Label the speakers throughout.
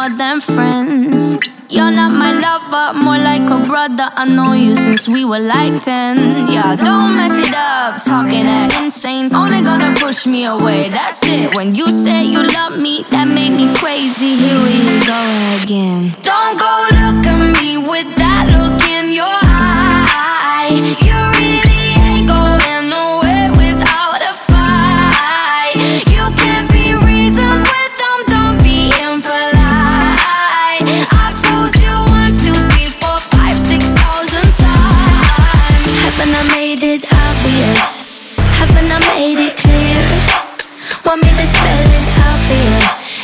Speaker 1: more than friends. You're not my lover, more like a brother. I know you since we were like 10. Yeah, don't mess it up, talking that insane. Only gonna push me away, that's it. When you said you love me, that made me crazy. Here we go again. Don't go look at me with that look in your eye. You really ain't going nowhere without a fight. You can't be reasoned with them, don't be impolite. I've told you 1, 2, 3, 4, 5, 6,000 times. Haven't I made it obvious? Haven't I made it clear? Want me to spell it out for you?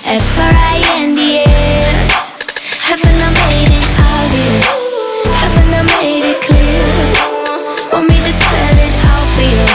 Speaker 1: F-R-I-N-D-S. Haven't I made it obvious? Haven't I made it clear? Want me to spell it out for you?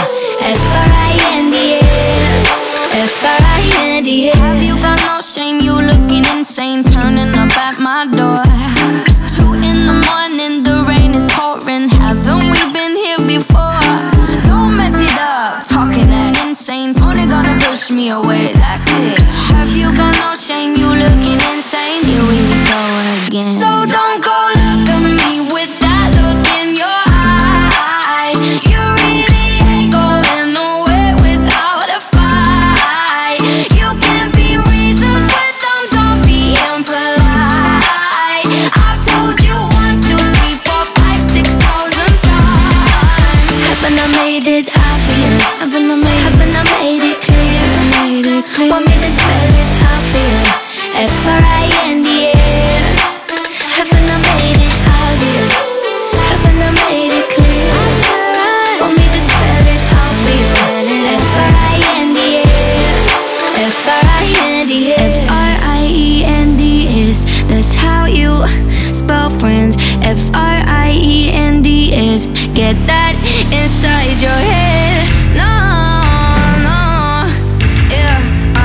Speaker 1: F-R-I-N-D-S. F-R-I-N-D-S. Have you got no shame? You looking insane, turning up at my door. It's 2 in the morning, the rain is pouring. Haven't we been here before? Don't mess it up, talking that insane. Only gonna push me away, that's it. Have you got no shame? You looking insane. Here we go again. So don't go look at me with that look in your eye. You really ain't going nowhere without a fight. You can't be reasoned with them, don't be impolite. I've told you 1, 2, 3, 4, 5, 6,000 times. Haven't I made it obvious? Haven't I made it clear? Want me to spell it out for you? F-R-I-N-D-S. Haven't I made it obvious? Haven't I made it clear? Want me to spell it out for you? F-R-I-N-D-S. F-R-I-N-D-S. F-R-I-E-N-D-S. That's how you spell friends. F-R-I-E-N-D-S. Get that inside your head. No, yeah.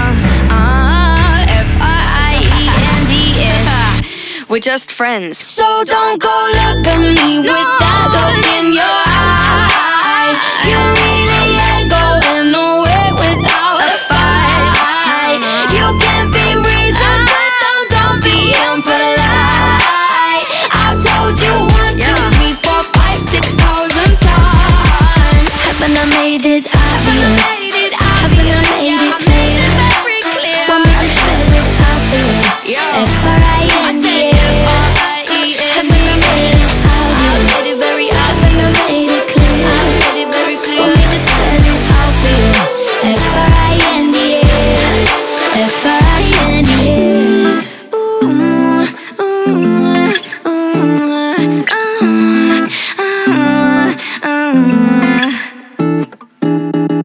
Speaker 1: F-R-I-E-N-D-S. We're just friends. So don't go look at me with that look in your eye. You really ain't going nowhere without a fight. You can't be reasoned with them, don't be impolite. I've told you 1, 2, 3, 4, 5, 6,000 times. Haven't I made it obvious? Haven't I made it clear? Want me to spell it out for you? F-R-I-N-D-S. Haven't I made it obvious? Haven't I made it clear? Want me to spell it out for you? F-R-I-N-D-S. F-R-I-N-D-S. Ooh, ooh, ooh.